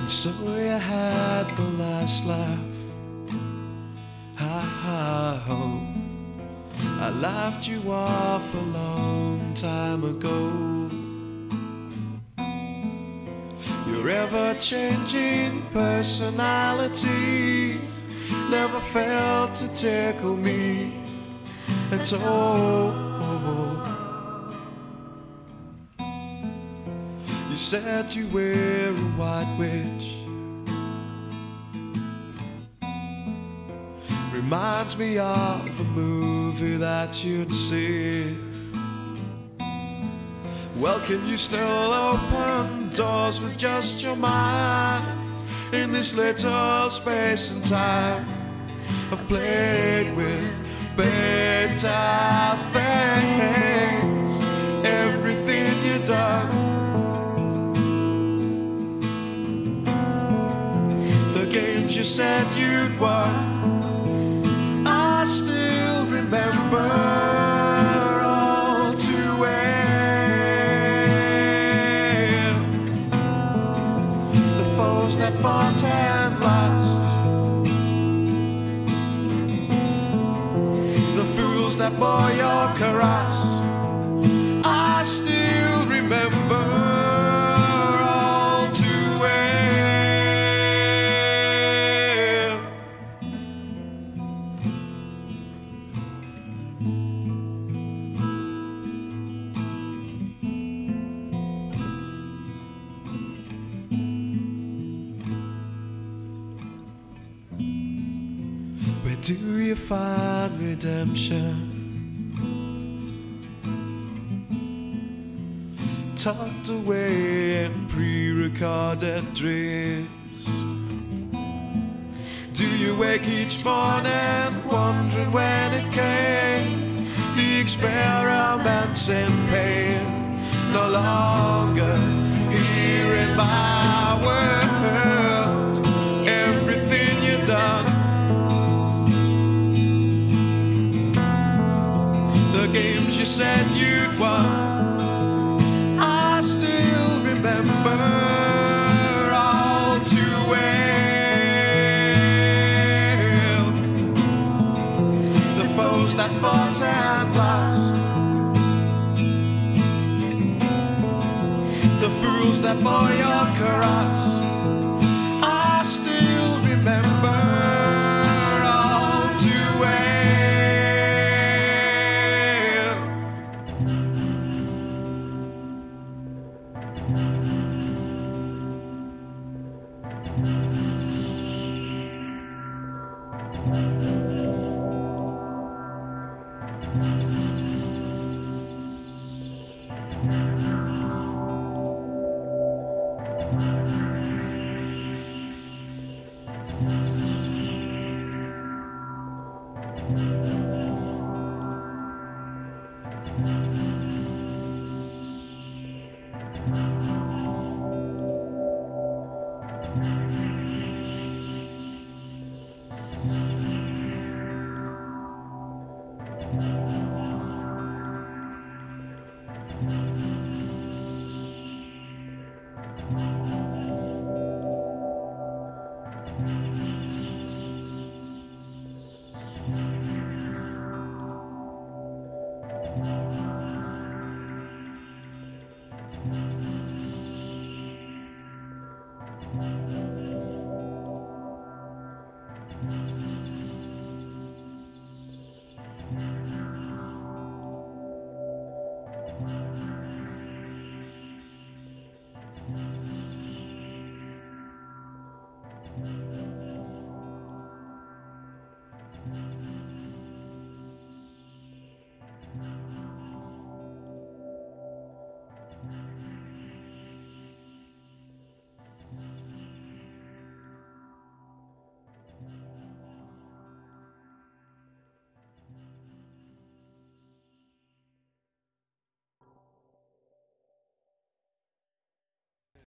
So you had the last laugh. Ha ha ho. I laughed you off a long time ago. Your ever-changing personality never failed to tickle me at all. You said you were a white witch. Reminds me of a movie that you'd see. Well, can you still open doors with just your mind? In this little space and time I've played with better things. Everything you've done, the games you said you'd won, I still remember all too well. The foes that fought and lost, the fools that bore your caress, I still remember all too well. Where do you find redemption? Tucked away in pre-recorded dreams. Do you wake each morning wondering when it came? The experiments in pain, no longer here in my world. Everything you've done, the games you said you'd won, I still remember all too well. The foes that fought and lost, the fools that bore your caress, I still remember all too well.